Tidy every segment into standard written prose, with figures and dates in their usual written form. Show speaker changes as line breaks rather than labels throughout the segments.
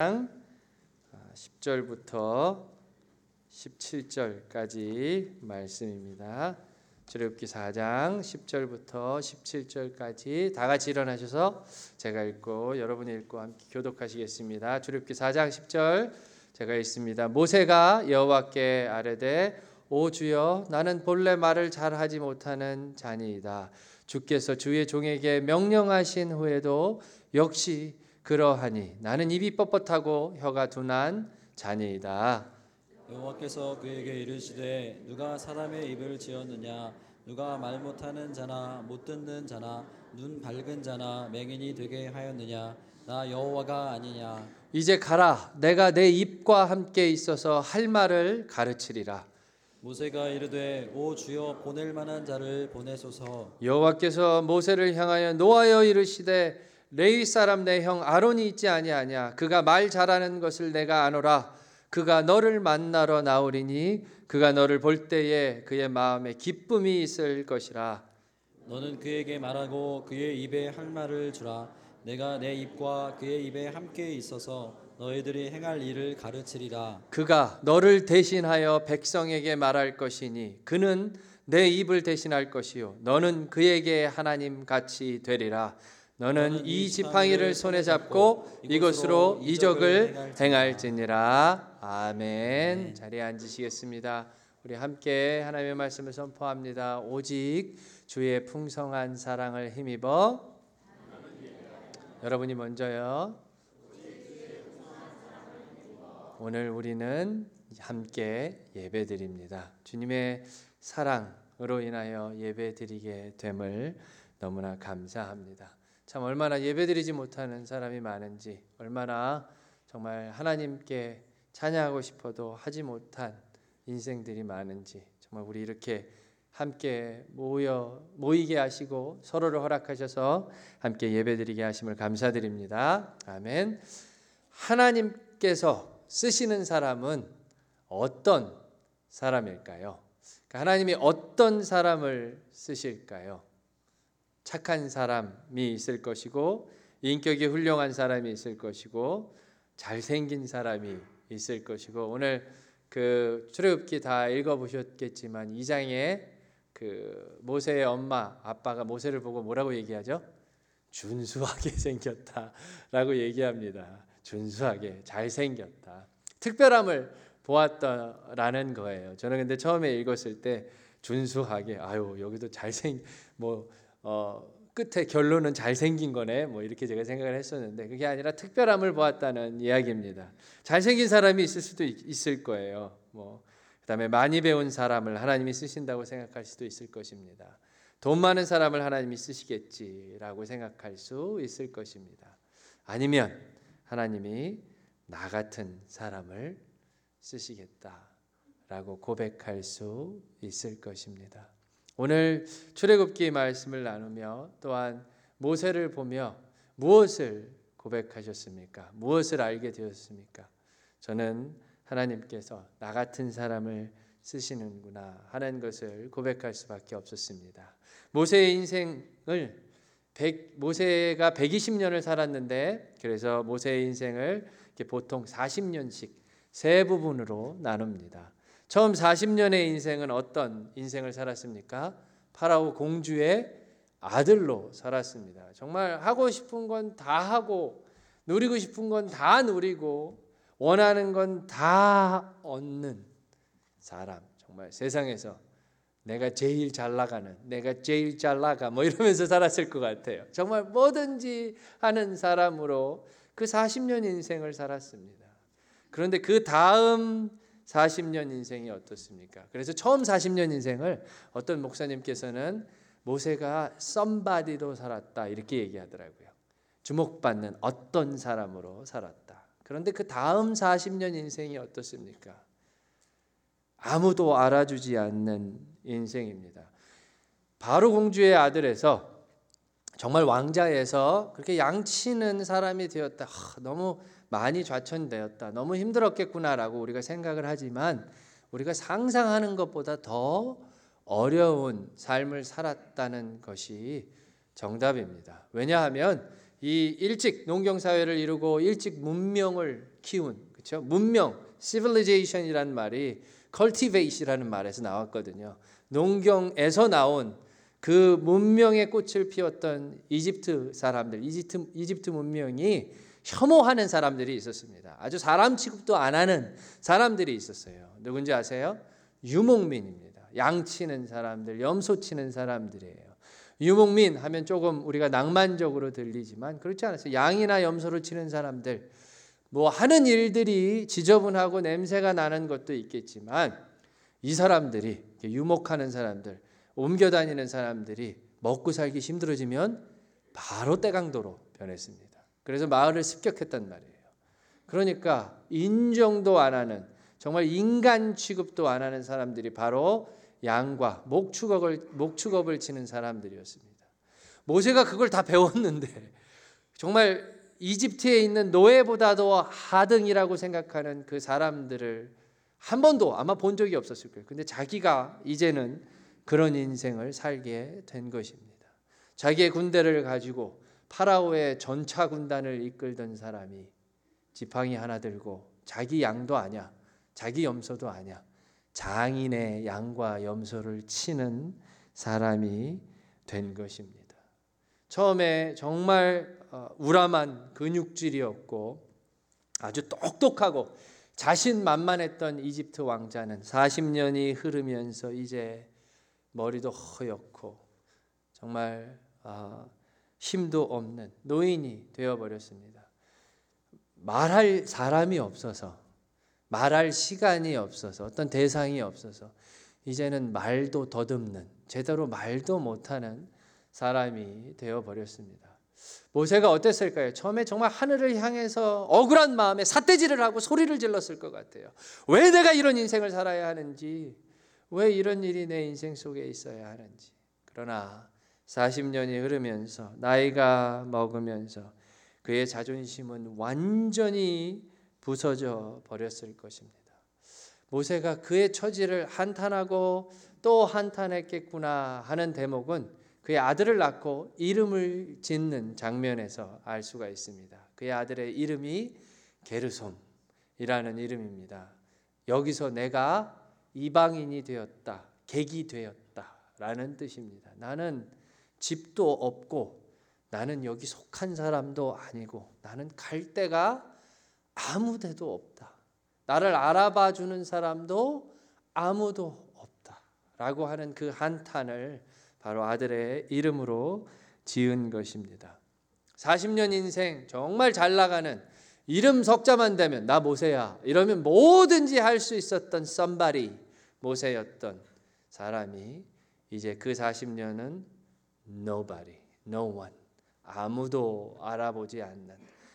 10절부터 17절까지 말씀입니다. 출애굽기 4장 10절부터 17절까지 다 같이 일어나셔서 제가 읽고 여러분이 읽고 함께 교독하시겠습니다. 출애굽기 4장 10절 제가 읽습니다. 모세가 여호와께 아뢰되 오 주여 나는 본래 말을 잘하지 못하는 자니이다. 주께서 주의 종에게 명령하신 후에도 역시 그러하니 나는 입이 뻣뻣하고 혀가 둔한 자니이다.
여호와께서 그에게 이르시되 누가 사람의 입을 지었느냐 누가 말 못하는 자나 못 듣는 자나 눈 밝은 자나 맹인이 되게 하였느냐 나 여호와가 아니냐.
이제 가라 내가 내 입과 함께 있어서 할 말을 가르치리라.
모세가 이르되 오 주여 보낼 만한 자를 보내소서.
여호와께서 모세를 향하여 노하여 이르시되 레위 사람 내 형 아론이 있지 아니하냐. 그가 말 잘하는 것을 내가 아노라. 그가 너를 만나러 나오리니 그가 너를 볼 때에 그의 마음에 기쁨이 있을 것이라.
너는 그에게 말하고 그의 입에 할 말을 주라. 내가 내 입과 그의 입에 함께 있어서 너희들이 행할 일을 가르치리라.
그가 너를 대신하여 백성에게 말할 것이니 그는 내 입을 대신할 것이요 너는 그에게 하나님 같이 되리라. 너는 이 지팡이를 손에 잡고 이것으로 이적을 행할지니라. 아멘. 자리에 앉으시겠습니다. 우리 함께 하나님의 말씀을 선포합니다. 오직 주의 풍성한 사랑을 힘입어. 여러분이 먼저요. 오늘 우리는 함께 예배드립니다. 주님의 사랑으로 인하여 예배드리게 됨을 너무나 감사합니다. 참 얼마나 예배드리지 못하는 사람이 많은지, 얼마나 정말 하나님께 찬양하고 싶어도 하지 못한 인생들이 많은지, 정말 우리 이렇게 함께 모이게 하시고 서로를 허락하셔서 함께 예배드리게 하심을 감사드립니다. 아멘. 하나님께서 쓰시는 사람은 어떤 사람일까요? 하나님이 어떤 사람을 쓰실까요? 착한 사람이 있을 것이고 인격이 훌륭한 사람이 있을 것이고 잘생긴 사람이 있을 것이고, 오늘 그 출애굽기 다 읽어보셨겠지만 2장에 그 모세의 엄마 아빠가 모세를 보고 뭐라고 얘기하죠? 준수하게 생겼다라고 얘기합니다. 준수하게 잘생겼다. 특별함을 보았다라는 거예요. 저는 근데 처음에 읽었을 때 준수하게 여기도 끝에 결론은 잘생긴 거네 이렇게 제가 생각을 했었는데, 그게 아니라 특별함을 보았다는 이야기입니다. 잘생긴 사람이 있을 수도 있을 거예요. 그다음에 많이 배운 사람을 하나님이 쓰신다고 생각할 수도 있을 것입니다. 돈 많은 사람을 하나님이 쓰시겠지라고 생각할 수 있을 것입니다. 아니면 하나님이 나 같은 사람을 쓰시겠다라고 고백할 수 있을 것입니다. 오늘 출애굽기 말씀을 나누며 또한 모세를 보며 무엇을 고백하셨습니까? 무엇을 알게 되었습니까? 저는 하나님께서 나 같은 사람을 쓰시는구나 하는 것을 고백할 수밖에 없었습니다. 모세의 인생을 모세가 120년을 살았는데, 그래서 모세의 인생을 보통 40년씩 세 부분으로 나눕니다. 처음 40년의 인생은 어떤 인생을 살았습니까? 파라오 공주의 아들로 살았습니다. 정말 하고 싶은 건 다 하고 누리고 싶은 건 다 누리고 원하는 건 다 얻는 사람. 정말 세상에서 내가 제일 잘 나가는, 내가 제일 잘 나가 이러면서 살았을 것 같아요. 정말 뭐든지 하는 사람으로 그 40년 인생을 살았습니다. 그런데 그 다음 40년 인생이 어떻습니까? 그래서 처음 40년 인생을 어떤 목사님께서는 모세가 썸바디로 살았다 이렇게 얘기하더라고요. 주목받는 어떤 사람으로 살았다. 그런데 그 다음 40년 인생이 어떻습니까? 아무도 알아주지 않는 인생입니다. 바로 공주의 아들에서 정말 왕자에서 그렇게 양치는 사람이 되었다. 너무 많이 좌천되었다. 너무 힘들었겠구나라고 우리가 생각을 하지만, 우리가 상상하는 것보다 더 어려운 삶을 살았다는 것이 정답입니다. 왜냐하면 이 일찍 농경 사회를 이루고 일찍 문명을 키운, 그렇죠? 문명, civilization이라는 말이 cultivate이라는 말에서 나왔거든요. 농경에서 나온 그 문명의 꽃을 피웠던 이집트 사람들, 이집트 문명이 혐오하는 사람들이 있었습니다. 아주 사람 취급도 안 하는 사람들이 있었어요. 누군지 아세요? 유목민입니다. 양 치는 사람들, 염소 치는 사람들이에요. 유목민 하면 조금 우리가 낭만적으로 들리지만 그렇지 않았어요. 양이나 염소를 치는 사람들, 뭐 하는 일들이 지저분하고 냄새가 나는 것도 있겠지만 이 사람들이, 유목하는 사람들, 옮겨다니는 사람들이 먹고 살기 힘들어지면 바로 떼강도로 변했습니다. 그래서 마을을 습격했단 말이에요. 그러니까 인정도 안 하는, 정말 인간 취급도 안 하는 사람들이 바로 양과 목축업을 치는 사람들이었습니다. 모세가 그걸 다 배웠는데 정말 이집트에 있는 노예보다도 하등이라고 생각하는 그 사람들을 한 번도 아마 본 적이 없었을 거예요. 근데 자기가 이제는 그런 인생을 살게 된 것입니다. 자기의 군대를 가지고 파라오의 전차 군단을 이끌던 사람이 지팡이 하나 들고 자기 양도 아냐, 자기 염소도 아냐, 장인의 양과 염소를 치는 사람이 된 것입니다. 처음에 정말 우람한 근육질이었고 아주 똑똑하고 자신만만했던 이집트 왕자는 40년이 흐르면서 이제 머리도 허옇고 정말 힘도 없는 노인이 되어버렸습니다. 말할 사람이 없어서, 말할 시간이 없어서, 어떤 대상이 없어서 이제는 말도 더듬는, 제대로 말도 못하는 사람이 되어버렸습니다. 모세가 어땠을까요? 처음에 정말 하늘을 향해서 억울한 마음에 삿대질을 하고 소리를 질렀을 것 같아요. 왜 내가 이런 인생을 살아야 하는지, 왜 이런 일이 내 인생 속에 있어야 하는지. 그러나 40년이 흐르면서 나이가 먹으면서 그의 자존심은 완전히 부서져 버렸을 것입니다. 모세가 그의 처지를 한탄하고 또 한탄했겠구나 하는 대목은 그의 아들을 낳고 이름을 짓는 장면에서 알 수가 있습니다. 그의 아들의 이름이 게르솜이라는 이름입니다. 여기서 내가 이방인이 되었다, 객이 되었다라는 뜻입니다. 나는 집도 없고 나는 여기 속한 사람도 아니고 나는 갈 데가 아무 데도 없다. 나를 알아봐 주는 사람도 아무도 없다라고 하는 그 한탄을 바로 아들의 이름으로 지은 것입니다. 40년 인생 정말 잘 나가는, 이름 석자만 되면 나 모세야 이러면 뭐든지 할 수 있었던 somebody, 모세였던 사람이 이제 그 40년은 nobody, no one, 아무도 알아보지 않는,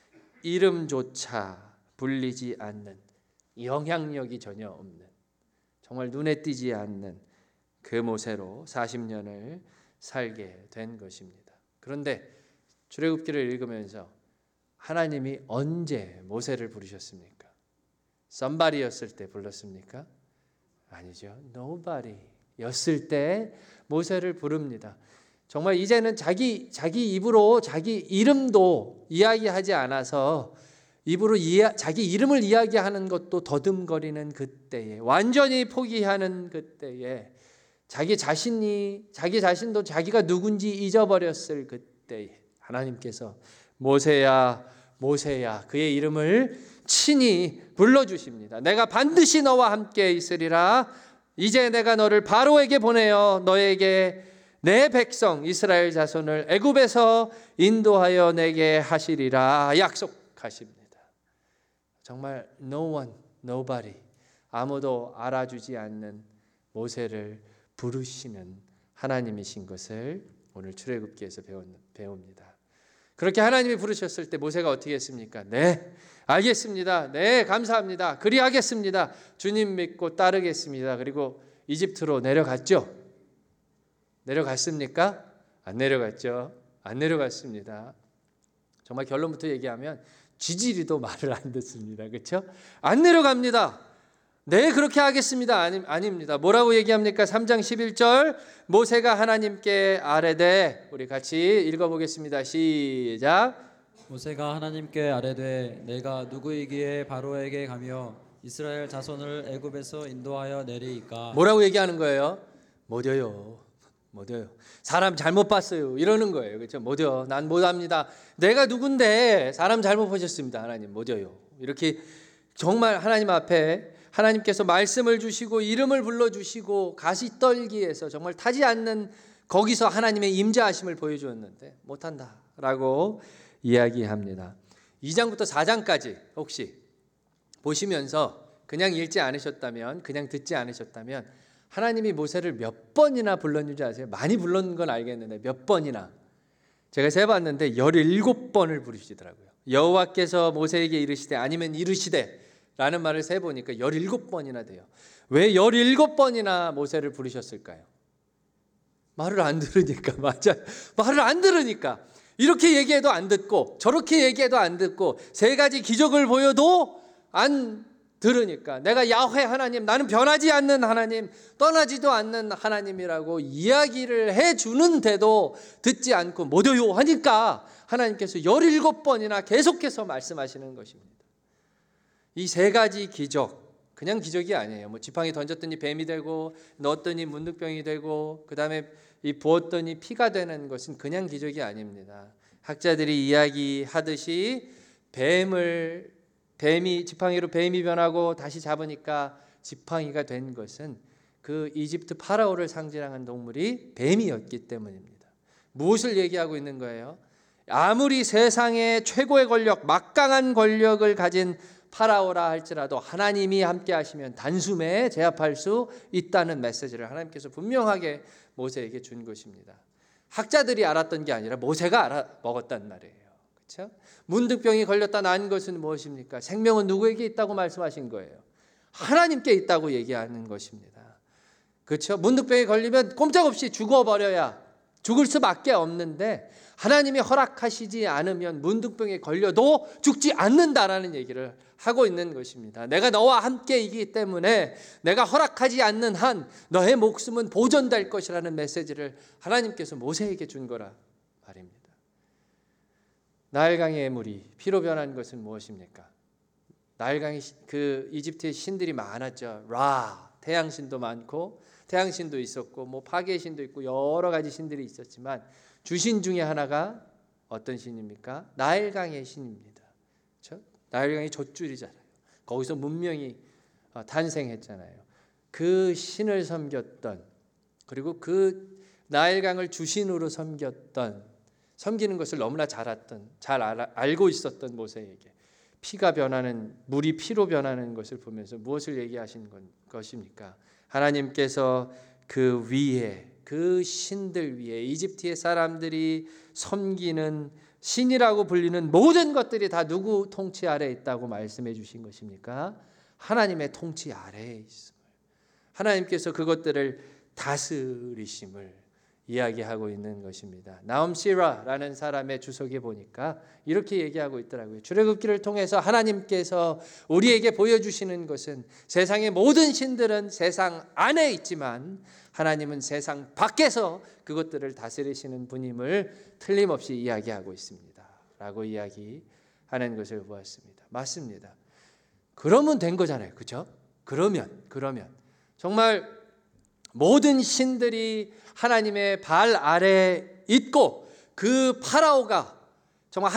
이름조차 불리지 않는, 영향력이 전혀 없는, 정말 눈에 띄지 않는 그 모세로 40년을 살게 된 것입니다. 그런데 출애굽기를 읽으면서 하나님이 언제 모세를 부르셨습니까? somebody였을 때 불렀습니까? 아니죠. nobody였을 때 모세를 부릅니다. 정말 이제는 자기 입으로 자기 이름도 이야기하지 않아서 입으로 자기 이름을 이야기하는 것도 더듬거리는 그때에, 완전히 포기하는 그때에, 자기 자신도 자기가 누군지 잊어버렸을 그때에 하나님께서 모세야 모세야 그의 이름을 친히 불러주십니다. 내가 반드시 너와 함께 있으리라. 이제 내가 너를 바로에게 보내어 너에게 내 백성 이스라엘 자손을 애굽에서 인도하여 내게 하시리라 약속하십니다. 정말 no one, nobody, 아무도 알아주지 않는 모세를 부르시는 하나님이신 것을 오늘 출애굽기에서 배웁니다. 그렇게 하나님이 부르셨을 때 모세가 어떻게 했습니까? 네, 알겠습니다. 네, 감사합니다. 그리하겠습니다. 주님 믿고 따르겠습니다. 그리고 이집트로 내려갔죠? 내려갔습니까? 안 내려갔죠? 안 내려갔습니다. 정말 결론부터 얘기하면 쥐지리도 말을 안 듣습니다. 그렇죠? 안 내려갑니다. 네, 그렇게 하겠습니다. 아닙니다. 뭐라고 얘기합니까? 3장 11절 모세가 하나님께 아뢰되, 우리 같이 읽어보겠습니다. 시작.
모세가 하나님께 아뢰되 내가 누구이기에 바로에게 가며 이스라엘 자손을 애굽에서 인도하여 내리이까.
뭐라고 얘기하는 거예요? 못해요. 사람 잘못 봤어요. 이러는 거예요. 그렇죠? 못해요. 난 못합니다. 내가 누군데 사람 잘못 보셨습니다. 하나님 못해요. 이렇게 정말 하나님 앞에 하나님께서 말씀을 주시고 이름을 불러주시고 가시떨기에서 정말 타지 않는 거기서 하나님의 임재하심을 보여주었는데 못한다라고 이야기합니다. 2장부터 4장까지 혹시 보시면서 그냥 읽지 않으셨다면, 그냥 듣지 않으셨다면 하나님이 모세를 몇 번이나 불렀는지 아세요? 많이 불렀는 건 알겠는데 몇 번이나? 제가 세봤는데 17번을 부르시더라고요. 여호와께서 모세에게 이르시되 아니면 이르시되 라는 말을 세보니까 17번이나 돼요. 왜 17번이나 모세를 부르셨을까요? 말을 안 들으니까. 맞아요. 말을 안 들으니까. 이렇게 얘기해도 안 듣고 저렇게 얘기해도 안 듣고 세 가지 기적을 보여도 안 들으니까 내가 야훼 하나님, 나는 변하지 않는 하나님, 떠나지도 않는 하나님이라고 이야기를 해주는데도 듣지 않고 못해요 하니까 하나님께서 17번이나 계속해서 말씀하시는 것입니다. 이 세 가지 기적, 그냥 기적이 아니에요. 뭐 지팡이 던졌더니 뱀이 되고 넣었더니 문득병이 되고 그다음에 이 부었더니 피가 되는 것은 그냥 기적이 아닙니다. 학자들이 이야기하듯이 지팡이로 뱀이 변하고 다시 잡으니까 지팡이가 된 것은 그 이집트 파라오를 상징하는 동물이 뱀이었기 때문입니다. 무엇을 얘기하고 있는 거예요? 아무리 세상의 최고의 권력, 막강한 권력을 가진 파라오라 할지라도 하나님이 함께 하시면 단숨에 제압할 수 있다는 메시지를 하나님께서 분명하게 모세에게 준 것입니다. 학자들이 알았던 게 아니라 모세가 알아먹었단 말이에요. 그렇죠? 문득병이 걸렸다 난 것은 무엇입니까? 생명은 누구에게 있다고 말씀하신 거예요? 하나님께 있다고 얘기하는 것입니다. 그렇죠? 문득병이 걸리면 꼼짝없이 죽을 수밖에 없는데 하나님이 허락하시지 않으면 문득병에 걸려도 죽지 않는다라는 얘기를 하고 있는 것입니다. 내가 너와 함께이기 때문에 내가 허락하지 않는 한 너의 목숨은 보존될 것이라는 메시지를 하나님께서 모세에게 준 거라 말입니다. 나일강의 물이 피로 변한 것은 무엇입니까? 나일강이 그 이집트의 신들이 많았죠. 라, 태양신도 많고 태양신도 있었고 뭐 파괴신도 있고 여러 가지 신들이 있었지만 주신 중에 하나가 어떤 신입니까? 나일강의 신입니다. 그렇죠? 나일강이 젖줄이잖아요. 거기서 문명이 탄생했잖아요. 그 신을 섬겼던, 그리고 그 나일강을 주신으로 섬기는 것을 너무나 잘 알고 있었던 모세에게 피가 변하는, 물이 피로 변하는 것을 보면서 무엇을 얘기하신 것입니까? 하나님께서 그 위에, 그 신들 위에, 이집트의 사람들이 섬기는 신이라고 불리는 모든 것들이 다 누구 통치 아래에 있다고 말씀해 주신 것입니까? 하나님의 통치 아래에 있음을, 하나님께서 그것들을 다스리심을 이야기하고 있는 것입니다. 나움 시라라는 사람의 주석에 보니까 이렇게 얘기하고 있더라고요. 출애굽기를 통해서 하나님께서 우리에게 보여주시는 것은 세상의 모든 신들은 세상 안에 있지만 하나님은 세상 밖에서 그것들을 다스리시는 분임을 틀림없이 이야기하고 있습니다. 라고 이야기하는 것을 보았습니다. 맞습니다. 그러면 된 거잖아요. 그렇죠? 그러면 정말 모든 신들이 하나님의 발 아래에 있고 그 파라오가 정말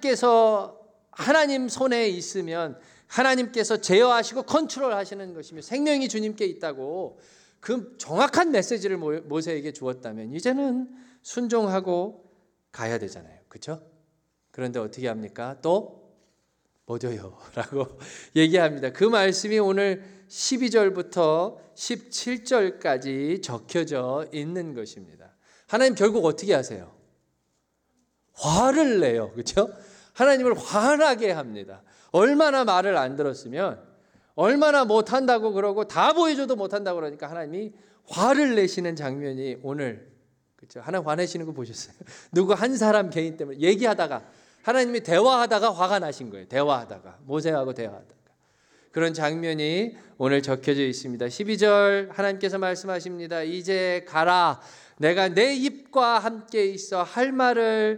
하나님 손에 있으면 하나님께서 제어하시고 컨트롤하시는 것이며 생명이 주님께 있다고 그 정확한 메시지를 모세에게 주었다면 이제는 순종하고 가야 되잖아요. 그렇죠? 그런데 어떻게 합니까? 또 못해요 라고 얘기합니다. 그 말씀이 오늘 12절부터 17절까지 적혀져 있는 것입니다. 하나님 결국 어떻게 하세요? 화를 내요. 그렇죠? 하나님을 화나게 합니다. 얼마나 말을 안 들었으면, 얼마나 못한다고 그러고 다 보여줘도 못한다고 그러니까 하나님이 화를 내시는 장면이 오늘, 그렇죠? 하나님 화내시는 거 보셨어요? 누구 한 사람 개인 때문에 얘기하다가 하나님이 대화하다가 화가 나신 거예요. 모세하고 대화하다가. 그런 장면이 오늘 적혀져 있습니다. 12절 하나님께서 말씀하십니다. 이제 가라. 내가 내 입과 함께 있어 할 말을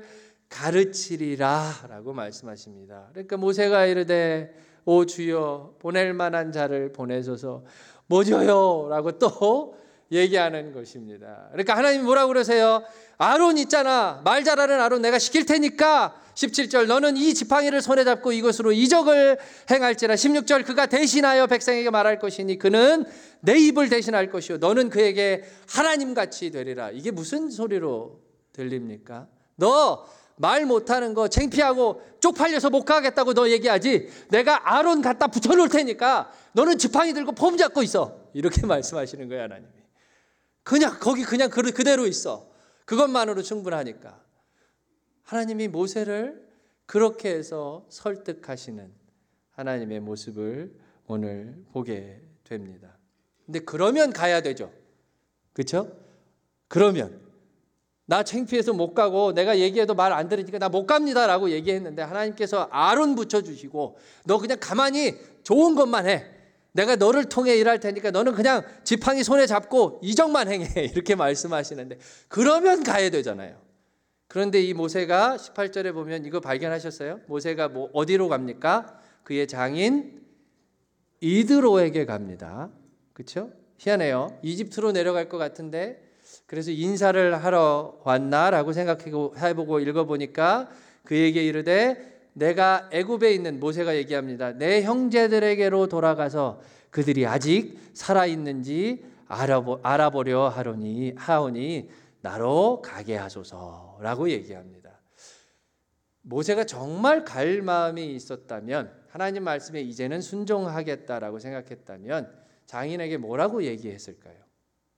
가르치리라라고 말씀하십니다. 그러니까 모세가 이르되 오 주여 보낼 만한 자를 보내소서 뭐죠요라고 또 얘기하는 것입니다. 그러니까 하나님이 뭐라고 그러세요? 아론 있잖아. 말 잘하는 아론 내가 시킬 테니까 17절 너는 이 지팡이를 손에 잡고 이것으로 이적을 행할지라. 16절 그가 대신하여 백성에게 말할 것이니 그는 내 입을 대신할 것이요 너는 그에게 하나님같이 되리라. 이게 무슨 소리로 들립니까? 너 말 못하는 거 창피하고 쪽팔려서 못 가겠다고 너 얘기하지. 내가 아론 갖다 붙여놓을 테니까 너는 지팡이 들고 폼 잡고 있어. 이렇게 말씀하시는 거예요 하나님이. 그냥 거기 그냥 그대로 있어. 그것만으로 충분하니까. 하나님이 모세를 그렇게 해서 설득하시는 하나님의 모습을 오늘 보게 됩니다. 근데 그러면 가야 되죠. 그렇죠? 그러면 나 창피해서 못 가고 내가 얘기해도 말 안 들으니까 나 못 갑니다라고 얘기했는데 하나님께서 아론 붙여주시고 너 그냥 가만히 좋은 것만 해. 내가 너를 통해 일할 테니까 너는 그냥 지팡이 손에 잡고 이적만 행해. 이렇게 말씀하시는데 그러면 가야 되잖아요. 그런데 이 모세가 18절에 보면 이거 발견하셨어요? 모세가 뭐 어디로 갑니까? 그의 장인 이드로에게 갑니다. 그렇죠? 희한해요. 이집트로 내려갈 것 같은데 그래서 인사를 하러 왔나라고 생각해보고 읽어보니까 그에게 이르되 내가 애굽에 있는 모세가 얘기합니다. 내 형제들에게로 돌아가서 그들이 아직 살아있는지 알아보려 하오니 나로 가게 하소서라고 얘기합니다. 모세가 정말 갈 마음이 있었다면 하나님 말씀에 이제는 순종하겠다라고 생각했다면 장인에게 뭐라고 얘기했을까요?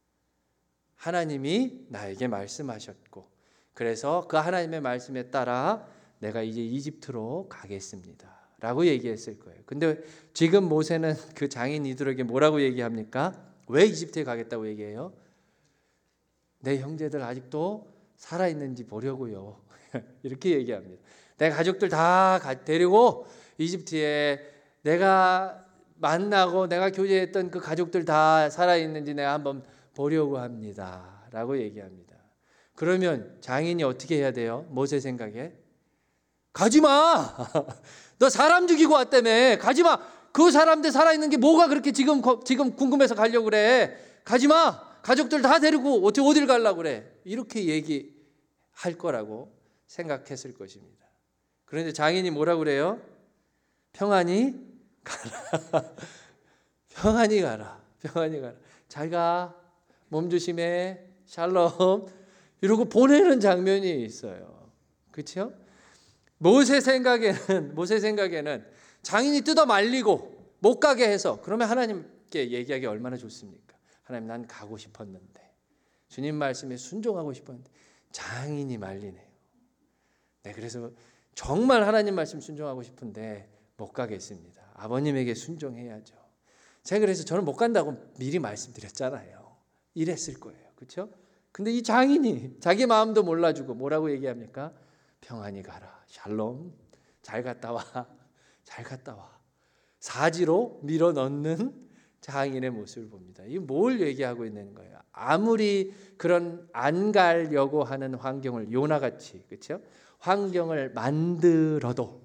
하나님이 나에게 말씀하셨고 그래서 그 하나님의 말씀에 따라 내가 이제 이집트로 가겠습니다 라고 얘기했을 거예요. 근데 지금 모세는 그 장인 이들에게 뭐라고 얘기합니까? 왜 이집트에 가겠다고 얘기해요? 내 형제들 아직도 살아있는지 보려고요. 이렇게 얘기합니다. 내 가족들 다 데리고 이집트에 내가 만나고 내가 교제했던 그 가족들 다 살아있는지 내가 한번 보려고 합니다 라고 얘기합니다. 그러면 장인이 어떻게 해야 돼요? 모세 생각에 가지마. 너 사람 죽이고 왔다며. 가지마. 그 사람들 살아있는 게 뭐가 그렇게 지금 궁금해서 가려고 그래. 가지마. 가족들 다 데리고 어딜 가려고 그래. 이렇게 얘기할 거라고 생각했을 것입니다. 그런데 장인이 뭐라고 그래요? 평안히 가라. 평안히 가라. 평안히 가라. 잘 가. 몸 조심해. 샬롬. 이러고 보내는 장면이 있어요. 그렇죠? 모세 생각에는 장인이 뜯어 말리고 못 가게 해서 그러면 하나님께 얘기하기 얼마나 좋습니까? 하나님 난 가고 싶었는데 주님 말씀에 순종하고 싶었는데 장인이 말리네요. 네, 그래서 정말 하나님 말씀 순종하고 싶은데 못 가겠습니다. 아버님에게 순종해야죠. 제가 그래서 저는 못 간다고 미리 말씀드렸잖아요. 이랬을 거예요. 그렇죠? 근데 이 장인이 자기 마음도 몰라주고 뭐라고 얘기합니까? 평안히 가라. 샬롬. 잘 갔다 와. 잘 갔다 와. 사지로 밀어넣는 장인의 모습을 봅니다. 이게 뭘 얘기하고 있는 거예요? 아무리 그런 안 가려고 하는 환경을 요나같이 그렇죠? 환경을 만들어도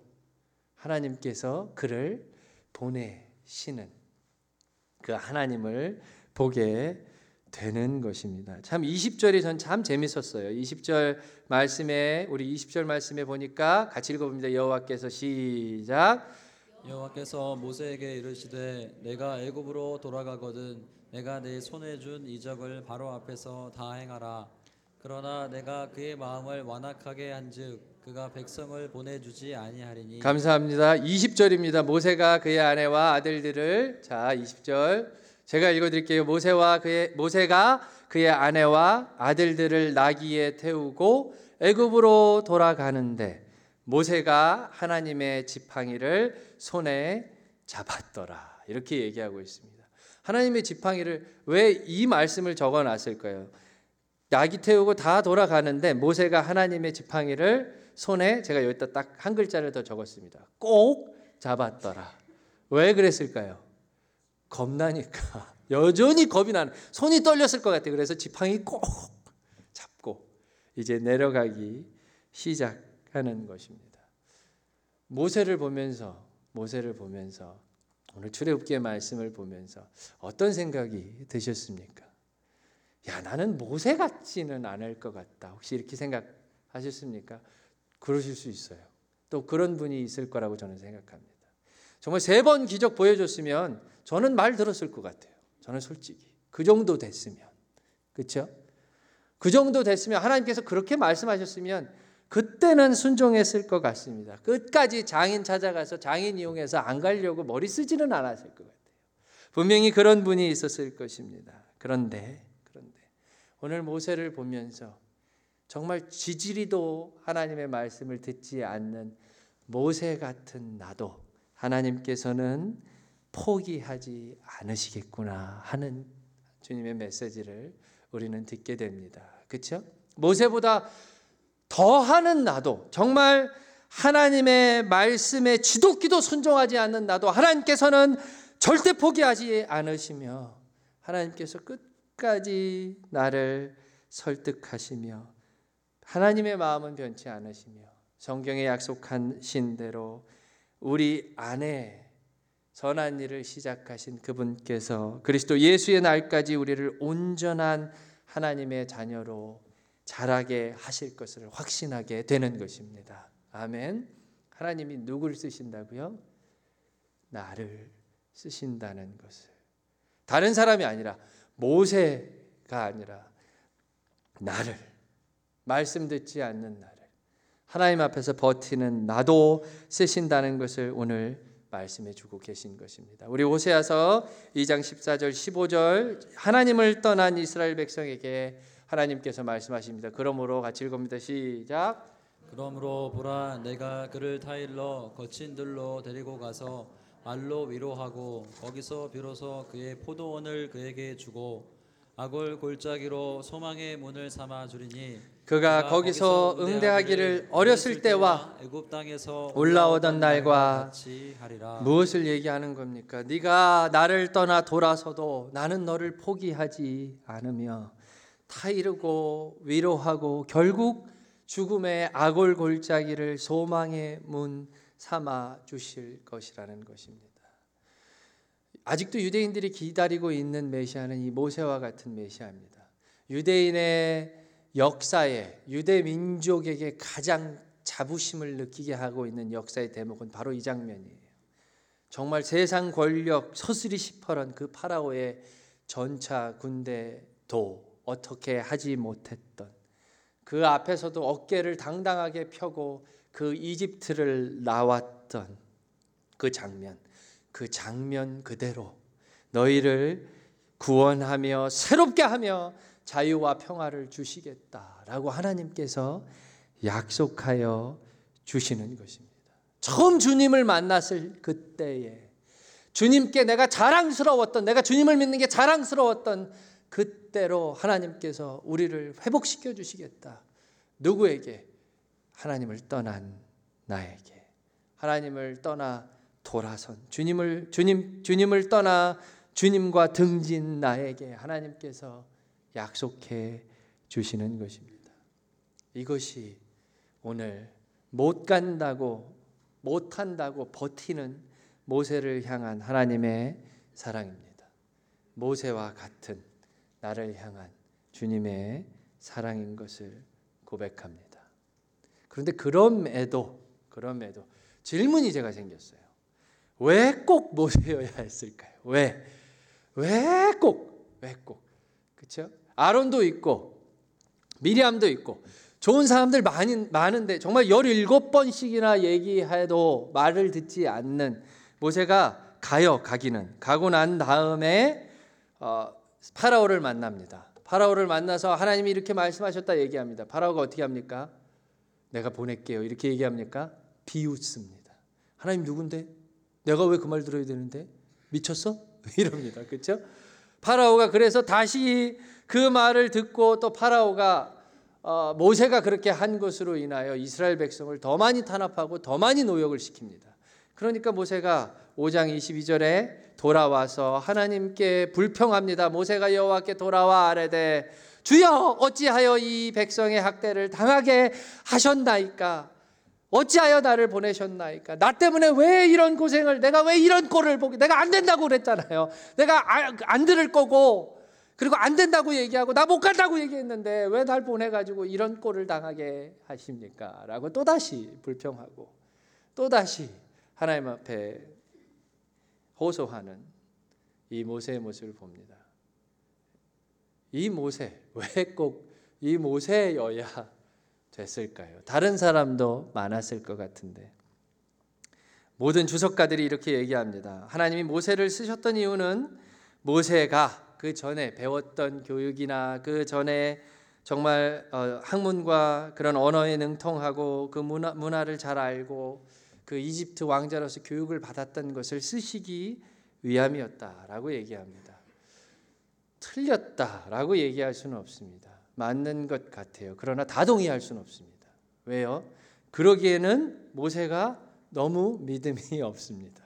하나님께서 그를 보내시는 그 하나님을 보게 되는 것입니다. 참 20절이 전 참 재밌었어요. 20절 말씀에 우리 20절 말씀에 보니까 같이 읽어봅니다. 여호와께서 시작.
여호와께서 모세에게 이르시되 내가 애굽으로 돌아가거든 내가 내 손에 준 이적을 바로 앞에서 다 행하라. 그러나 내가 그의 마음을 완악하게 한즉 그가 백성을 보내주지 아니하리니.
감사합니다. 20절입니다. 모세가 그의 아내와 아들들을 자 20절 제가 읽어드릴게요. 모세가 그의 아내와 아들들을 나귀에 태우고 애굽으로 돌아가는데 모세가 하나님의 지팡이를 손에 잡았더라. 이렇게 얘기하고 있습니다. 하나님의 지팡이를 왜 이 말씀을 적어놨을까요? 나귀 태우고 다 돌아가는데 모세가 하나님의 지팡이를 손에 제가 여기다 딱 한 글자를 더 적었습니다. 꼭 잡았더라. 왜 그랬을까요? 겁나니까. 여전히 겁이 나는. 손이 떨렸을 것 같아요. 그래서 지팡이 꼭 잡고 이제 내려가기 시작합니다. 하는 것입니다. 모세를 보면서 오늘 출애굽기의 말씀을 보면서 어떤 생각이 드셨습니까? 야, 나는 모세 같지는 않을 것 같다. 혹시 이렇게 생각하셨습니까? 그러실 수 있어요. 또 그런 분이 있을 거라고 저는 생각합니다. 정말 3번 기적 보여줬으면 저는 말 들었을 것 같아요. 저는 솔직히 그 정도 됐으면, 그렇죠? 그 정도 됐으면 하나님께서 그렇게 말씀하셨으면 그때는 순종했을 것 같습니다. 끝까지 장인 찾아가서 장인 이용해서 안 가려고 머리 쓰지는 않았을 것 같아요. 분명히 그런 분이 있었을 것입니다. 그런데 오늘 모세를 보면서 정말 지지리도 하나님의 말씀을 듣지 않는 모세 같은 나도 하나님께서는 포기하지 않으시겠구나 하는 주님의 메시지를 우리는 듣게 됩니다. 그렇죠? 모세보다 더하는 나도, 정말 하나님의 말씀에 지독기도 순종하지 않는 나도 하나님께서는 절대 포기하지 않으시며 하나님께서 끝까지 나를 설득하시며 하나님의 마음은 변치 않으시며 성경에 약속하신 대로 우리 안에 선한 일을 시작하신 그분께서 그리스도 예수의 날까지 우리를 온전한 하나님의 자녀로 자라게 하실 것을 확신하게 되는 것입니다. 아멘. 하나님이 누구를 쓰신다고요? 나를 쓰신다는 것을. 다른 사람이 아니라 모세가 아니라 나를, 말씀 듣지 않는 나를, 하나님 앞에서 버티는 나도 쓰신다는 것을 오늘 말씀해 주고 계신 것입니다. 우리 호세아서 2장 14절 15절 하나님을 떠난 이스라엘 백성에게 하나님께서 말씀하십니다. 그러므로 같이 읽어봅니다. 시작.
그러므로 보라, 내가 그를 타일러 거친 들로 데리고 가서 말로 위로하고 거기서 비로소 그의 포도원을 그에게 주고 악을 골짜기로 소망의 문을 삼아 주리니
그가 거기서 응대하기를 어렸을 때와
애굽 땅에서
올라오던 날과
같이 하리라.
무엇을 얘기하는 겁니까? 네가 나를 떠나 돌아서도 나는 너를 포기하지 않으며 타이르고 위로하고 결국 죽음의 악올 골짜기를 소망의 문 삼아 주실 것이라는 것입니다. 아직도 유대인들이 기다리고 있는 메시아는 이 모세와 같은 메시아입니다. 유대인의 역사에, 유대 민족에게 가장 자부심을 느끼게 하고 있는 역사의 대목은 바로 이 장면이에요. 정말 세상 권력 서슬이 시퍼런 그 파라오의 전차 군대도 어떻게 하지 못했던, 그 앞에서도 어깨를 당당하게 펴고 그 이집트를 나왔던 그 장면 그대로 너희를 구원하며 새롭게 하며 자유와 평화를 주시겠다라고 하나님께서 약속하여 주시는 것입니다. 처음 주님을 만났을 그때에 주님께 내가 주님을 믿는 게 자랑스러웠던 그때로 하나님께서 우리를 회복시켜 주시겠다. 누구에게? 하나님을 떠난 나에게, 하나님을 떠나 돌아선 주님을 떠나 주님과 등진 나에게 하나님께서 약속해 주시는 것입니다. 이것이 오늘 못한다고 버티는 모세를 향한 하나님의 사랑입니다. 모세와 같은 나를 향한 주님의 사랑인 것을 고백합니다. 그런데 그럼에도 질문이 제가 생겼어요. 왜 꼭 모세여야 했을까요? 왜 꼭? 그렇죠? 아론도 있고 미리암도 있고 좋은 사람들 많은데 정말 17번씩이나 얘기해도 말을 듣지 않는 모세가 가고 난 다음에 파라오를 만납니다. 파라오를 만나서 하나님이 이렇게 말씀하셨다 얘기합니다. 파라오가 어떻게 합니까? 내가 보낼게요. 이렇게 얘기합니까? 비웃습니다. 하나님 누군데? 내가 왜 그 말 들어야 되는데? 미쳤어? 이럽니다. 그렇죠? 파라오가 그래서 다시 그 말을 듣고 또 파라오가 모세가 그렇게 한 것으로 인하여 이스라엘 백성을 더 많이 탄압하고 더 많이 노역을 시킵니다. 그러니까 모세가 5장 22절에 돌아와서 하나님께 불평합니다. 모세가 여호와께 돌아와 아뢰되 주여 어찌하여 이 백성의 학대를 당하게 하셨나이까? 어찌하여 나를 보내셨나이까? 나 때문에 왜 이런 고생을, 내가 왜 이런 꼴을 보게, 내가 안 된다고 그랬잖아요. 내가 안 들을 거고, 그리고 안 된다고 얘기하고 나 못 간다고 얘기했는데 왜 날 보내가지고 이런 꼴을 당하게 하십니까? 라고 또다시 불평하고 또다시 하나님 앞에 호소하는 이 모세의 모습을 봅니다. 이 모세, 왜 꼭 이 모세여야 됐을까요? 다른 사람도 많았을 것 같은데. 모든 주석가들이 이렇게 얘기합니다. 하나님이 모세를 쓰셨던 이유는 모세가 그 전에 배웠던 교육이나 그 전에 정말 학문과 그런 언어에 능통하고 그 문화를 잘 알고 그 이집트 왕자로서 교육을 받았던 것을 쓰시기 위함이었다라고 얘기합니다. 틀렸다라고 얘기할 수는 없습니다. 맞는 것 같아요. 그러나 다 동의할 수는 없습니다. 왜요? 그러기에는 모세가 너무 믿음이 없습니다.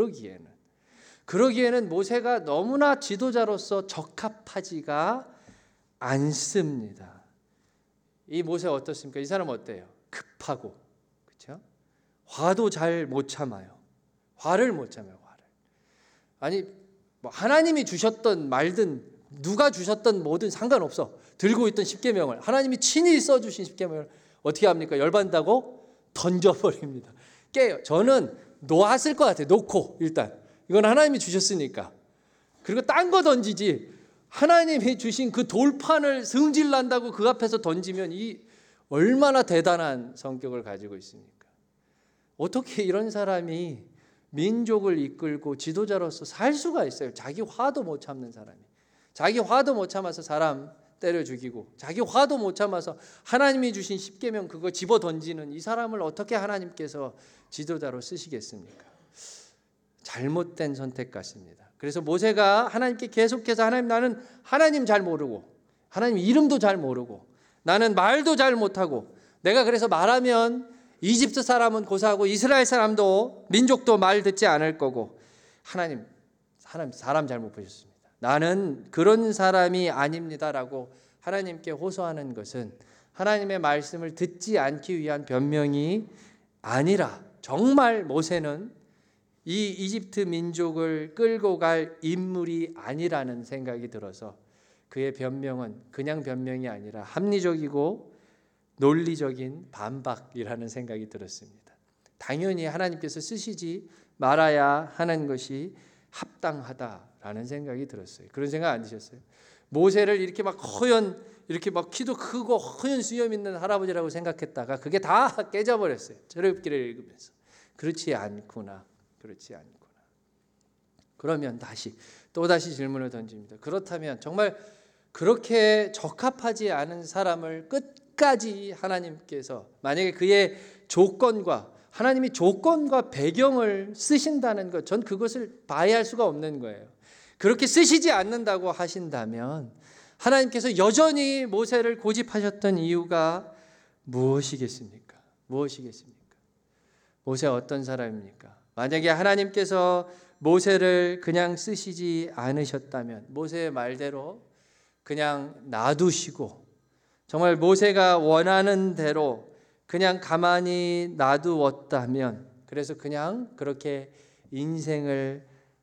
그러기에는 모세가 너무나 지도자로서 적합하지가 않습니다. 이 모세 어떻습니까? 이 사람 어때요? 급하고, 그렇죠? 화도 잘 못 참아요. 화를 못 참아요. 아니, 뭐 하나님이 주셨던 말든 누가 주셨던 뭐든 상관없어. 들고 있던 십계명을, 하나님이 친히 써주신 십계명을 어떻게 합니까? 열받는다고 던져버립니다. 깨요. 저는 놓았을 것 같아요. 놓고 일단 이건 하나님이 주셨으니까. 그리고 딴 거 던지지, 하나님이 주신 그 돌판을 승질난다고 그 앞에서 던지면 이 얼마나 대단한 성격을 가지고 있습니까? 어떻게 이런 사람이 민족을 이끌고 지도자로서 살 수가 있어요? 자기 화도 못 참는 사람이, 자기 화도 못 참아서 사람 때려 죽이고, 자기 화도 못 참아서 하나님이 주신 십계명 그거 집어 던지는 이 사람을 어떻게 하나님께서 지도자로 쓰시겠습니까? 잘못된 선택 같습니다. 그래서 모세가 하나님께 계속해서 하나님, 나는 하나님 잘 모르고, 하나님 이름도 잘 모르고, 나는 말도 잘 못하고, 내가 그래서 말하면 이집트 사람은 고사하고 이스라엘 사람도 민족도 말 듣지 않을 거고, 하나님 사람 잘못 보셨습니다. 나는 그런 사람이 아닙니다라고 하나님께 호소하는 것은 하나님의 말씀을 듣지 않기 위한 변명이 아니라 정말 모세는 이 이집트 민족을 끌고 갈 인물이 아니라는 생각이 들어서 그의 변명은 그냥 변명이 아니라 합리적이고 논리적인 반박이라는 생각이 들었습니다. 당연히 하나님께서 쓰시지 말아야 하는 것이 합당하다라는 생각이 들었어요. 그런 생각 안 드셨어요? 모세를 이렇게 막 허연, 이렇게 막 키도 크고 허연 수염 있는 할아버지라고 생각했다가 그게 다 깨져버렸어요. 출애굽기를 읽으면서. 그렇지 않구나. 그러면 또다시 질문을 던집니다. 그렇다면 정말 그렇게 적합하지 않은 사람을 끝까지 하나님께서, 만약에 그의 조건과, 하나님이 조건과 배경을 쓰신다는 것, 전 그것을 봐야 할 수가 없는 거예요. 그렇게 쓰시지 않는다고 하신다면 하나님께서 여전히 모세를 고집하셨던 이유가 무엇이겠습니까? 모세 어떤 사람입니까? 만약에 하나님께서 모세를 그냥 쓰시지 않으셨다면, 모세의 말대로 그냥 놔두시고 정말 모세가 원하는 대로 그냥 가만히 놔두었다면, 그래서 그냥 그렇게 인생을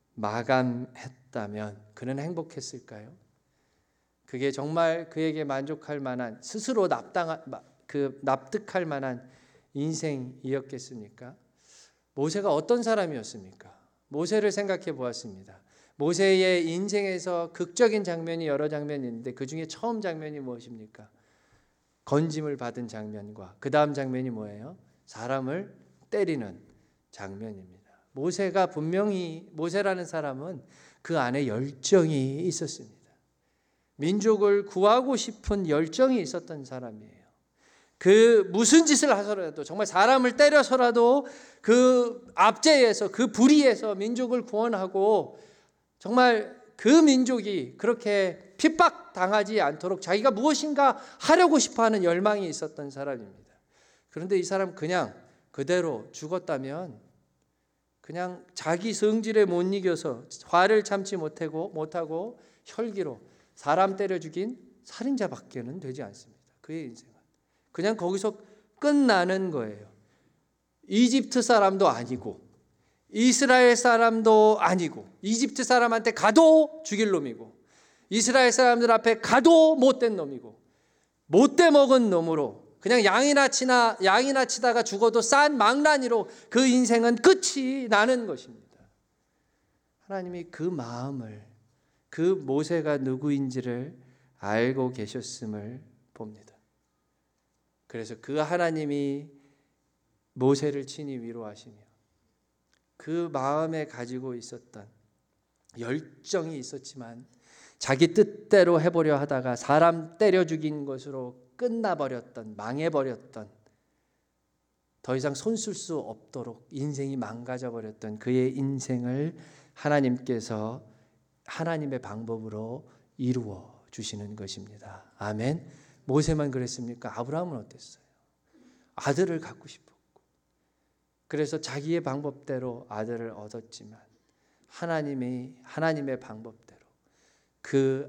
마감했다면 그는 행복했을까요? 그게 정말 그에게 만족할 만한, 스스로 납득할 만한 인생이었겠습니까? 모세가 어떤 사람이었습니까? 모세를 생각해 보았습니다. 모세의 인생에서 극적인 장면이 여러 장면이 있는데 그 중에 처음 장면이 무엇입니까? 건짐을 받은 장면과 그 다음 장면이 뭐예요? 사람을 때리는 장면입니다. 모세가 분명히, 모세라는 사람은 그 안에 열정이 있었습니다. 민족을 구하고 싶은 열정이 있었던 사람이에요. 그 무슨 짓을 하서라도, 정말 사람을 때려서라도 그 압제에서, 그 불의에서 민족을 구원하고 정말 그 민족이 그렇게 핍박당하지 않도록 자기가 무엇인가 하려고 싶어하는 열망이 있었던 사람입니다. 그런데 이 사람 그냥 그대로 죽었다면 그냥 자기 성질에 못 이겨서 화를 참지 못하고 혈기로 사람 때려 죽인 살인자밖에는 되지 않습니다. 그의 인생은 그냥 거기서 끝나는 거예요. 이집트 사람도 아니고 이스라엘 사람도 아니고 이집트 사람한테 가도 죽일 놈이고 이스라엘 사람들 앞에 가도 못된 놈이고 못돼 먹은 놈으로 그냥 양이나 치다가 죽어도 싼 망나니로 그 인생은 끝이 나는 것입니다. 하나님이 그 마음을, 그 모세가 누구인지를 알고 계셨음을 봅니다. 그래서 그 하나님이 모세를 친히 위로하시며 그 마음에 가지고 있었던 열정이 있었지만 자기 뜻대로 해보려 하다가 사람 때려 죽인 것으로 끝나버렸던, 망해버렸던, 더 이상 손쓸 수 없도록 인생이 망가져버렸던 그의 인생을 하나님께서 하나님의 방법으로 이루어 주시는 것입니다. 아멘. 모세만 그랬습니까? 아브라함은 어땠어요? 아들을 갖고 싶었고 그래서 자기의 방법대로 아들을 얻었지만 하나님의 방법대로 그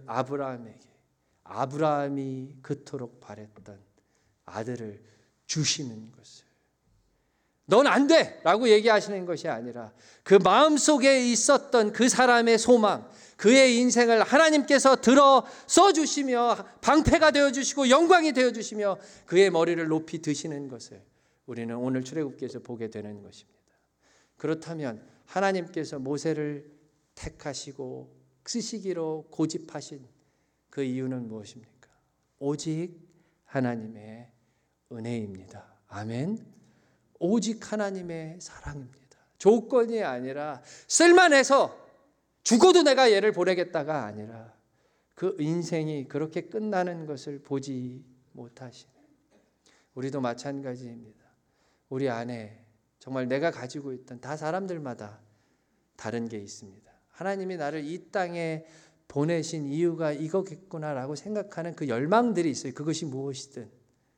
아브라함이 그토록 바랬던 아들을 주시는 것을 넌 안 돼! 라고 얘기하시는 것이 아니라 그 마음속에 있었던 그 사람의 소망, 그의 인생을 하나님께서 들어 써주시며 방패가 되어주시고 영광이 되어주시며 그의 머리를 높이 드시는 것을 우리는 오늘 출애굽기에서 보게 되는 것입니다. 그렇다면 하나님께서 모세를 택하시고 쓰시기로 고집하신 그 이유는 무엇입니까? 오직 하나님의 은혜입니다. 아멘. 오직 하나님의 사랑입니다. 조건이 아니라 쓸만해서 죽어도 내가 얘를 보내겠다가 아니라 그 인생이 그렇게 끝나는 것을 보지 못하시는 우리도 마찬가지입니다. 우리 안에 정말 내가 가지고 있던 다 사람들마다 다른 게 있습니다. 하나님이 나를 이 땅에 보내신 이유가 이거겠구나라고 생각하는 그 열망들이 있어요. 그것이 무엇이든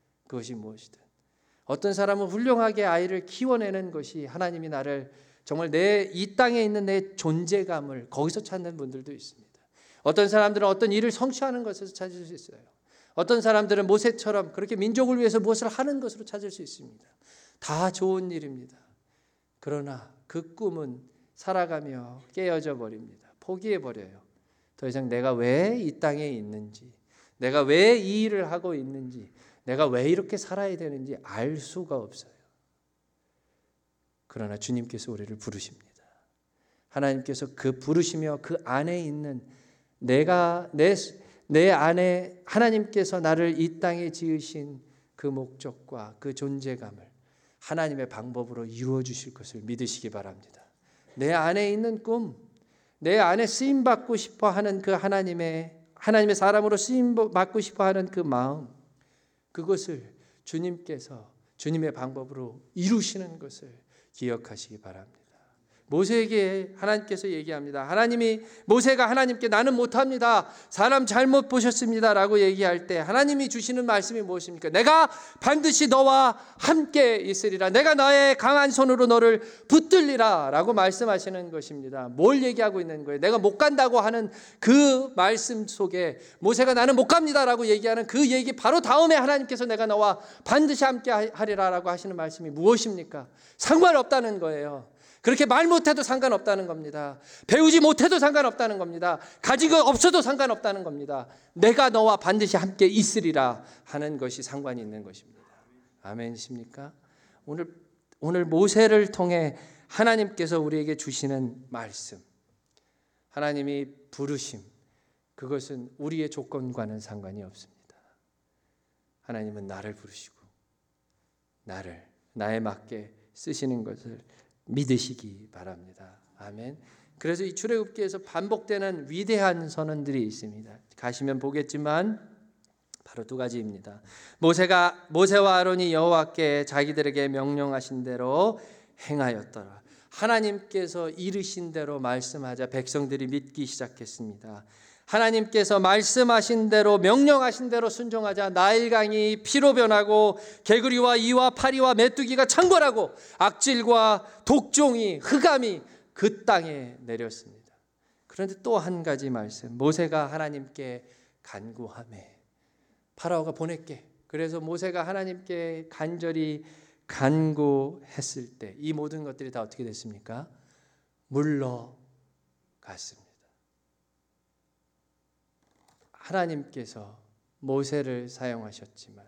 어떤 사람은 훌륭하게 아이를 키워내는 것이 하나님이 나를 정말 이 땅에 있는 내 존재감을 거기서 찾는 분들도 있습니다. 어떤 사람들은 어떤 일을 성취하는 것에서 찾을 수 있어요. 어떤 사람들은 모세처럼 그렇게 민족을 위해서 무엇을 하는 것으로 찾을 수 있습니다. 다 좋은 일입니다. 그러나 그 꿈은 살아가며 깨어져 버립니다. 포기해 버려요. 더 이상 내가 왜 이 땅에 있는지, 내가 왜 이 일을 하고 있는지, 내가 왜 이렇게 살아야 되는지 알 수가 없어요. 그러나 주님께서 우리를 부르십니다. 하나님께서 그 부르시며 그 안에 있는 내 안에 하나님께서 나를 이 땅에 지으신 그 목적과 그 존재감을 하나님의 방법으로 이루어 주실 것을 믿으시기 바랍니다. 내 안에 있는 꿈, 내 안에 쓰임 받고 싶어 하는 그 하나님의 사람으로 쓰임 받고 싶어 하는 그 마음, 그것을 주님께서 주님의 방법으로 이루시는 것을 기억하시기 바랍니다. 모세에게 하나님께서 얘기합니다. 모세가 하나님께 나는 못합니다. 사람 잘못 보셨습니다. 라고 얘기할 때 하나님이 주시는 말씀이 무엇입니까? 내가 반드시 너와 함께 있으리라. 내가 나의 강한 손으로 너를 붙들리라. 라고 말씀하시는 것입니다. 뭘 얘기하고 있는 거예요? 내가 못 간다고 하는 그 말씀 속에 모세가 나는 못 갑니다. 라고 얘기하는 그 얘기 바로 다음에 하나님께서 내가 너와 반드시 함께 하리라. 라고 하시는 말씀이 무엇입니까? 상관없다는 거예요. 그렇게 말 못해도 상관없다는 겁니다. 배우지 못해도 상관없다는 겁니다. 가지고 없어도 상관없다는 겁니다. 내가 너와 반드시 함께 있으리라 하는 것이 상관이 있는 것입니다. 아멘이십니까? 오늘 모세를 통해 하나님께서 우리에게 주시는 말씀, 하나님이 부르심, 그것은 우리의 조건과는 상관이 없습니다. 하나님은 나를 부르시고 나에 맞게 쓰시는 것을 믿으시기 바랍니다. 아멘. 그래서 이 출애굽기에서 반복되는 위대한 선언들이 있습니다. 가시면 보겠지만 바로 두 가지입니다. 모세와 아론이 여호와께 자기들에게 명령하신 대로 행하였더라. 하나님께서 이르신 대로 말씀하자 백성들이 믿기 시작했습니다. 하나님께서 말씀하신 대로 명령하신 대로 순종하자 나일강이 피로 변하고 개구리와 이와 파리와 메뚜기가 창궐하고 악질과 독종이 흑암이 그 땅에 내렸습니다. 그런데 또 한 가지 말씀, 모세가 하나님께 간구하매 파라오가 보낼게. 그래서 모세가 하나님께 간절히 간구했을 때 이 모든 것들이 다 어떻게 됐습니까? 물러갔습니다. 하나님께서 모세를 사용하셨지만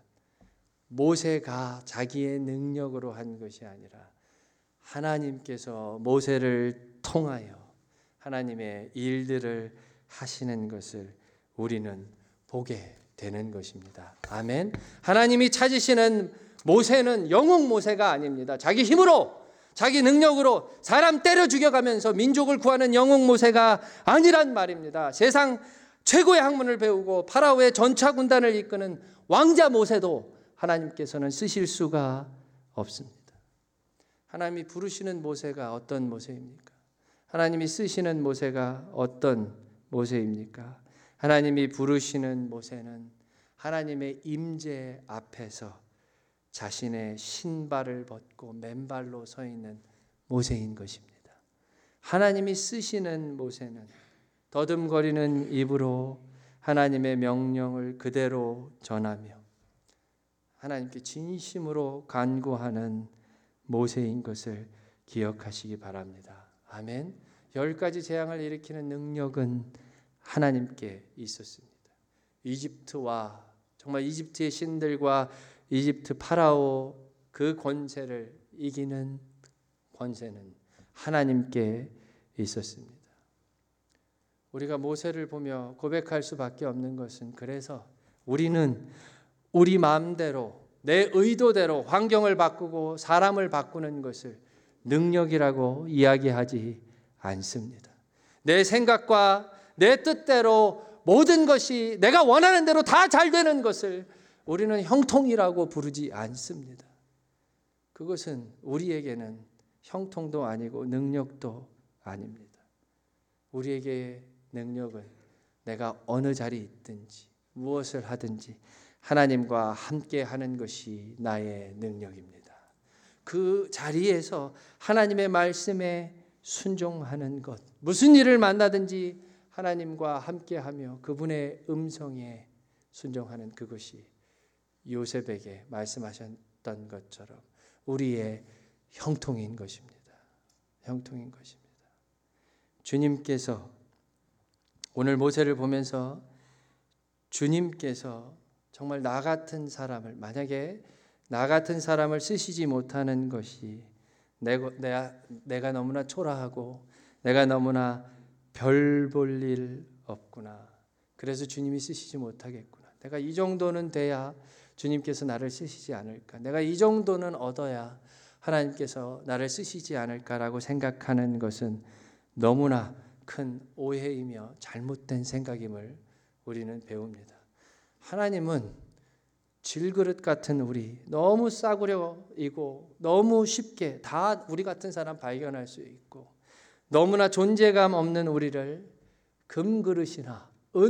모세가 자기의 능력으로 한 것이 아니라 하나님께서 모세를 통하여 하나님의 일들을 하시는 것을 우리는 보게 되는 것입니다. 아멘. 하나님이 찾으시는 모세는 영웅 모세가 아닙니다. 자기 힘으로 자기 능력으로 사람 때려 죽여가면서 민족을 구하는 영웅 모세가 아니란 말입니다. 세상 최고의 학문을 배우고 파라오의 전차 군단을 이끄는 왕자 모세도 하나님께서는 쓰실 수가 없습니다. 하나님이 부르시는 모세가 어떤 모세입니까? 하나님이 쓰시는 모세가 어떤 모세입니까? 하나님이 부르시는 모세는 하나님의 임재 앞에서 자신의 신발을 벗고 맨발로 서 있는 모세인 것입니다. 하나님이 쓰시는 모세는 더듬거리는 입으로 하나님의 명령을 그대로 전하며 하나님께 진심으로 간구하는 모세인 것을 기억하시기 바랍니다. 아멘. 10가지 재앙을 일으키는 능력은 하나님께 있었습니다. 이집트와 정말 이집트의 신들과 이집트 파라오 그 권세를 이기는 권세는 하나님께 있었습니다. 우리가 모세를 보며 고백할 수밖에 없는 것은 그래서 우리는 우리 마음대로 내 의도대로 환경을 바꾸고 사람을 바꾸는 것을 능력이라고 이야기하지 않습니다. 내 생각과 내 뜻대로 모든 것이 내가 원하는 대로 다 잘 되는 것을 우리는 형통이라고 부르지 않습니다. 그것은 우리에게는 형통도 아니고 능력도 아닙니다. 우리에게 능력은 내가 어느 자리에 있든지 무엇을 하든지 하나님과 함께 하는 것이 나의 능력입니다. 그 자리에서 하나님의 말씀에 순종하는 것, 무슨 일을 만나든지 하나님과 함께하며 그분의 음성에 순종하는 그것이 요셉에게 말씀하셨던 것처럼 우리의 형통인 것입니다. 형통인 것입니다. 주님께서 오늘 모세를 보면서 주님께서 정말 나 같은 사람을 만약에 나 같은 사람을 쓰시지 못하는 것이 내가 너무나 초라하고 내가 너무나 별 볼 일 없구나. 그래서 주님이 쓰시지 못하겠구나. 내가 이 정도는 돼야 주님께서 나를 쓰시지 않을까. 내가 이 정도는 얻어야 하나님께서 나를 쓰시지 않을까라고 생각하는 것은 너무나 큰 오해이며 잘못된 생각임을 우리는 배웁니다. 하나님은 질그릇 같은 우리, 너무 싸구려이고 너무 쉽게 다 우리 같은 사람 발견할 수 있고 너무나 존재감 없는 우리를 금그릇이나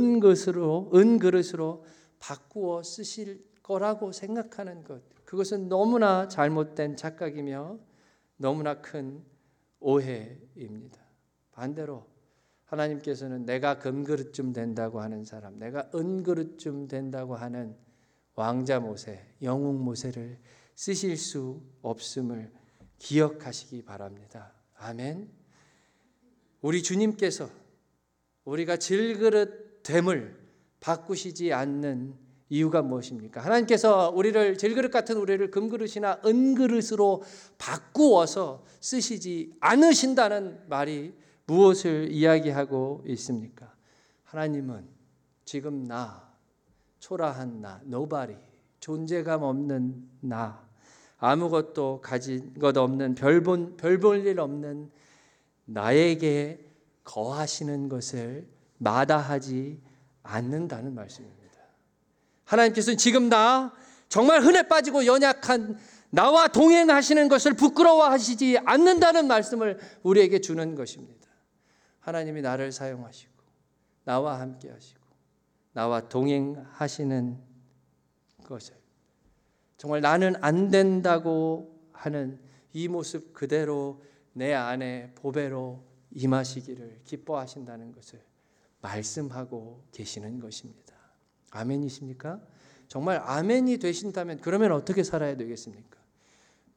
은그릇으로 바꾸어 쓰실 거라고 생각하는 것, 그것은 너무나 잘못된 착각이며 너무나 큰 오해입니다. 반대로 하나님께서는 내가 금그릇쯤 된다고 하는 사람, 내가 은그릇쯤 된다고 하는 왕자 모세, 영웅 모세를 쓰실 수 없음을 기억하시기 바랍니다. 아멘. 우리 주님께서 우리가 질그릇 됨을 바꾸시지 않는 이유가 무엇입니까? 하나님께서 우리를 질그릇 같은 우리를 금그릇이나 은그릇으로 바꾸어서 쓰시지 않으신다는 말이 무엇을 이야기하고 있습니까? 하나님은 지금 초라한 nobody, 존재감 없는 아무것도 가진 것 없는 별 볼 일 없는 나에게 거하시는 것을 마다하지 않는다는 말씀입니다. 하나님께서는 지금 정말 흔해 빠지고 연약한 나와 동행하시는 것을 부끄러워하시지 않는다는 말씀을 우리에게 주는 것입니다. 하나님이 나를 사용하시고 나와 함께 하시고 나와 동행하시는 것을 정말 나는 안 된다고 하는 이 모습 그대로 내 안에 보배로 임하시기를 기뻐하신다는 것을 말씀하고 계시는 것입니다. 아멘이십니까? 정말 아멘이 되신다면 그러면 어떻게 살아야 되겠습니까?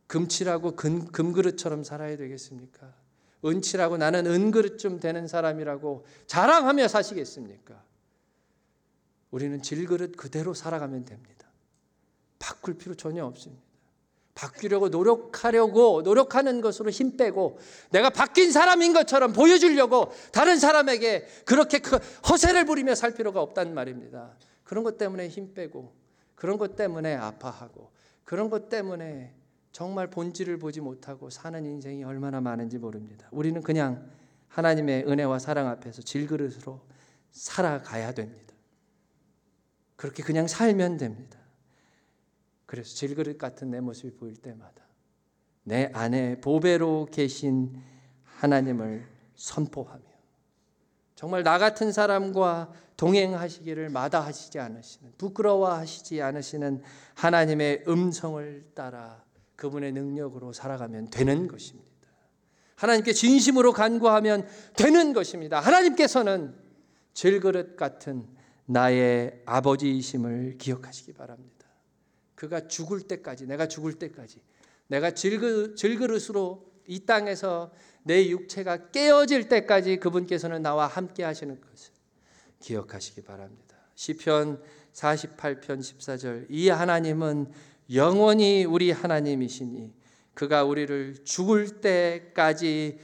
금칠하고 금그릇처럼 살아야 되겠습니까? 은칠하고 나는 은그릇 좀 되는 사람이라고 자랑하며 사시겠습니까? 우리는 질그릇 그대로 살아가면 됩니다. 바꿀 필요 전혀 없습니다. 바뀌려고 노력하는 것으로 힘 빼고 내가 바뀐 사람인 것처럼 보여주려고 다른 사람에게 그렇게 허세를 부리며 살 필요가 없단 말입니다. 그런 것 때문에 힘 빼고 그런 것 때문에 아파하고 그런 것 때문에 정말 본질을 보지 못하고 사는 인생이 얼마나 많은지 모릅니다. 우리는 그냥 하나님의 은혜와 사랑 앞에서 질그릇으로 살아가야 됩니다. 그렇게 그냥 살면 됩니다. 그래서 질그릇 같은 내 모습이 보일 때마다 내 안에 보배로 계신 하나님을 선포하며 정말 나 같은 사람과 동행하시기를 마다하시지 않으시는, 부끄러워하시지 않으시는 하나님의 음성을 따라 그분의 능력으로 살아가면 되는 것입니다. 하나님께 진심으로 간구하면 되는 것입니다. 하나님께서는 질그릇 같은 나의 아버지이심을 기억하시기 바랍니다. 그가 죽을 때까지, 내가 죽을 때까지, 내가 질그릇으로 이 땅에서 내 육체가 깨어질 때까지 그분께서는 나와 함께 하시는 것을 기억하시기 바랍니다. 시편 48편 14절, 이 하나님은 영원히 우리 하나님이시니 그가 우리를 죽을 때까지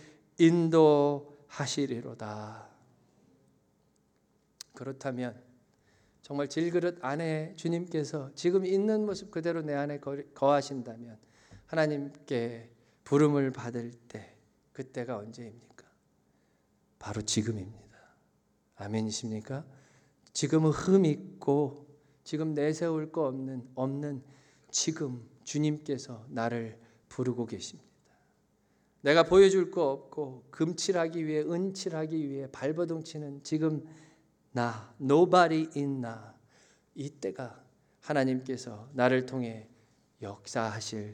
인도하시리로다. 그렇다면 정말 질그릇 안에 주님께서 지금 있는 모습 그대로 내 안에 거하신다면 하나님께 부름을 받을 때 그때가 언제입니까? 바로 지금입니다. 아멘이십니까? 지금은 흠 있고 지금 내세울 거 없는 지금 주님께서 나를 부르고 계십니다. 내가 보여줄 거 없고 금칠하기 위해 은칠하기 위해 발버둥 치는 지금 나, nobody in 나, 이때가 하나님께서 나를 통해 역사하실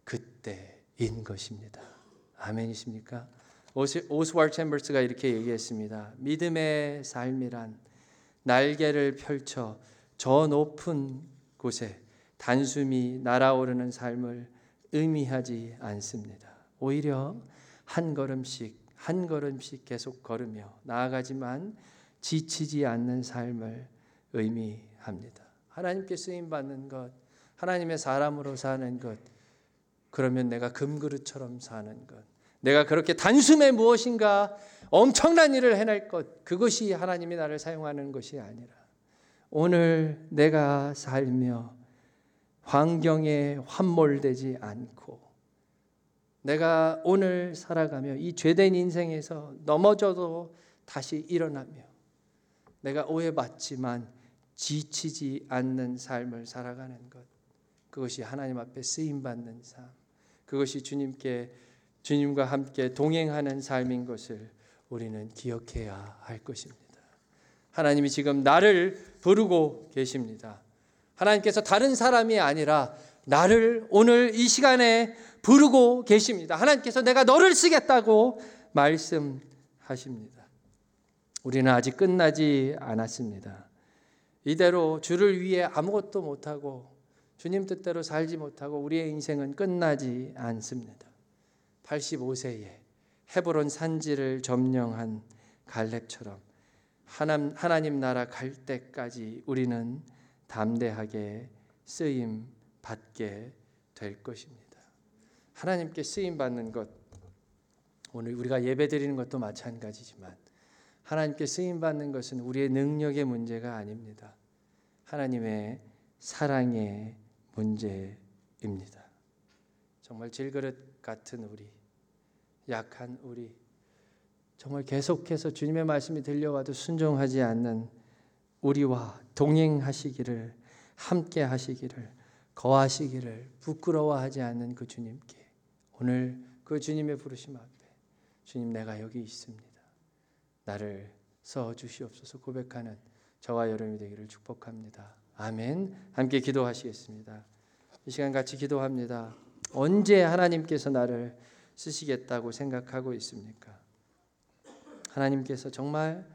그때인 것입니다. 아멘이십니까? 오스왈드 챔버스가 이렇게 얘기했습니다. 믿음의 삶이란 날개를 펼쳐 저 높은 곳에 단숨이 날아오르는 삶을 의미하지 않습니다. 오히려 한 걸음씩 계속 걸으며 나아가지만 지치지 않는 삶을 의미합니다. 하나님께 쓰임받는 것, 하나님의 사람으로 사는 것, 그러면 내가 금그릇처럼 사는 것, 내가 그렇게 단숨에 무엇인가 엄청난 일을 해낼 것, 그것이 하나님이 나를 사용하는 것이 아니라 오늘 내가 살며 환경에 함몰되지 않고 내가 오늘 살아가며 이 죄된 인생에서 넘어져도 다시 일어나며 내가 오해받지만 지치지 않는 삶을 살아가는 것, 그것이 하나님 앞에 쓰임받는 삶, 그것이 주님과 함께 동행하는 삶인 것을 우리는 기억해야 할 것입니다. 하나님이 지금 나를 부르고 계십니다. 하나님께서 다른 사람이 아니라 나를 오늘 이 시간에 부르고 계십니다. 하나님께서 내가 너를 쓰겠다고 말씀하십니다. 우리는 아직 끝나지 않았습니다. 이대로 주를 위해 아무것도 못하고 주님 뜻대로 살지 못하고 우리의 인생은 끝나지 않습니다. 85세에 헤브론 산지를 점령한 갈렙처럼 하나님 나라 갈 때까지 우리는 담대하게 쓰임 받게 될 것입니다. 하나님께 쓰임 받는 것, 오늘 우리가 예배 드리는 것도 마찬가지지만 하나님께 쓰임 받는 것은 우리의 능력의 문제가 아닙니다. 하나님의 사랑의 문제입니다. 정말 질그릇 같은 우리, 약한 우리, 정말 계속해서 주님의 말씀이 들려와도 순종하지 않는 우리와 동행하시기를, 함께 하시기를, 거하시기를 부끄러워하지 않는 그 주님께 오늘 그 주님의 부르심 앞에 주님 내가 여기 있습니다. 나를 써주시옵소서 고백하는 저와 여러분이 되기를 축복합니다. 아멘. 함께 기도하시겠습니다. 이 시간 같이 기도합니다. 언제 하나님께서 나를 쓰시겠다고 생각하고 있습니까? 하나님께서 정말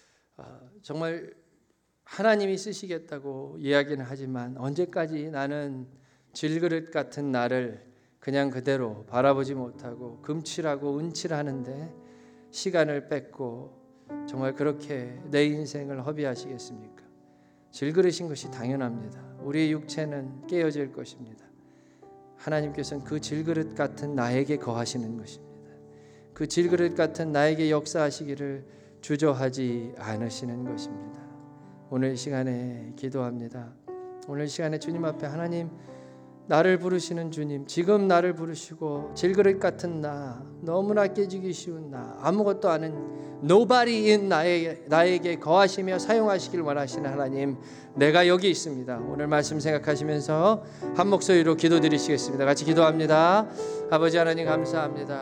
하나님이 쓰시겠다고 이야기는 하지만 언제까지 나는 질그릇 같은 나를 그냥 그대로 바라보지 못하고 금칠하고 은칠하는데 시간을 뺏고 정말 그렇게 내 인생을 허비하시겠습니까? 질그릇인 것이 당연합니다. 우리의 육체는 깨어질 것입니다. 하나님께서는 그 질그릇 같은 나에게 거하시는 것입니다. 그 질그릇 같은 나에게 역사하시기를 주저하지 않으시는 것입니다. 오늘 시간에 기도합니다. 오늘 시간에 주님 앞에 하나님, 나를 부르시는 주님, 지금 나를 부르시고 질그릇 같은 나, 너무나 깨지기 쉬운 나, 아무것도 아는 nobody인 나에게 거하시며 사용하시길 원하시는 하나님, 내가 여기 있습니다. 오늘 말씀 생각하시면서 한 목소리로 기도드리시겠습니다. 같이 기도합니다. 아버지 하나님 감사합니다.